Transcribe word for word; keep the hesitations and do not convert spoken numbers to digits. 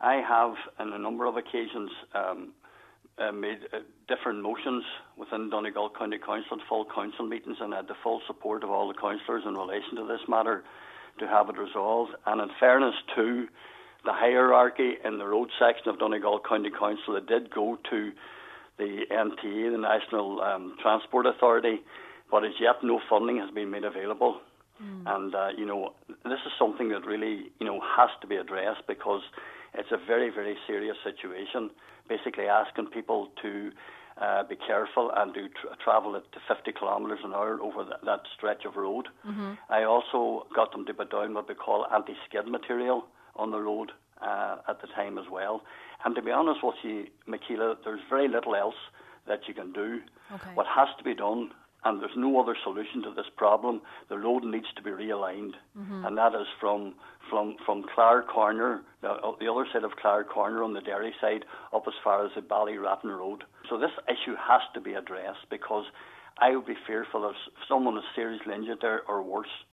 I have, on a number of occasions, um, uh, made uh, different motions within Donegal County Council, full council meetings, and had the full support of all the councillors in relation to this matter to have it resolved. And in fairness to the hierarchy in the road section of Donegal County Council, it did go to the N T A, the National um, Transport Authority, but as yet no funding has been made available. Mm. And, uh, you know, this is something that really, you know, has to be addressed, because it's a very, very serious situation, basically asking people to uh, be careful and to tra- travel at fifty kilometres an hour over th- that stretch of road. Mm-hmm. I also got them to put down what we call anti-skid material on the road uh, at the time as well. And to be honest with you, Michaela, there's very little else that you can do. Okay. What has to be done, and there's no other solution to this problem, the road needs to be realigned. Mm-hmm. And that is from from from Clare Corner, the, the other side of Clare Corner on the Derry side, up as far as the Ballyratton Road. So this issue has to be addressed, because I would be fearful if someone is seriously injured there or worse,